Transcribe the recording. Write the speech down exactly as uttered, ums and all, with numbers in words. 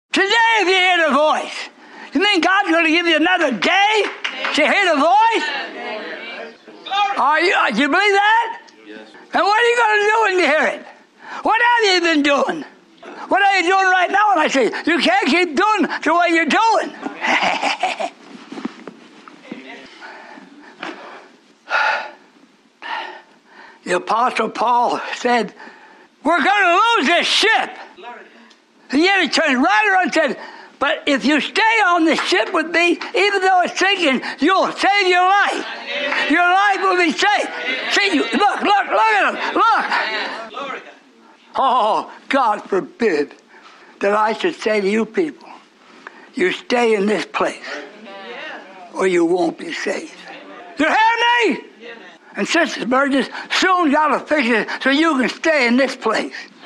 Today, if you hear the voice, you think God's going to give you another day to hear the voice? Are you, do you believe that? Yes. And what are you going to do when you hear it? What have you been doing? What are you doing right now? And I say, you can't keep doing the way you're doing. The Apostle Paul said, we're going to lose this ship. And yet he turned right around and said, but if you stay on the ship with me, even though it's sinking, you'll save your life. Your life will be saved. See, you, look, look, look at him. Look. Oh, God forbid that I should say to you people, you stay in this place or you won't be saved. You hear me? And Sister Burgess, soon got to fix it so you can stay in this place.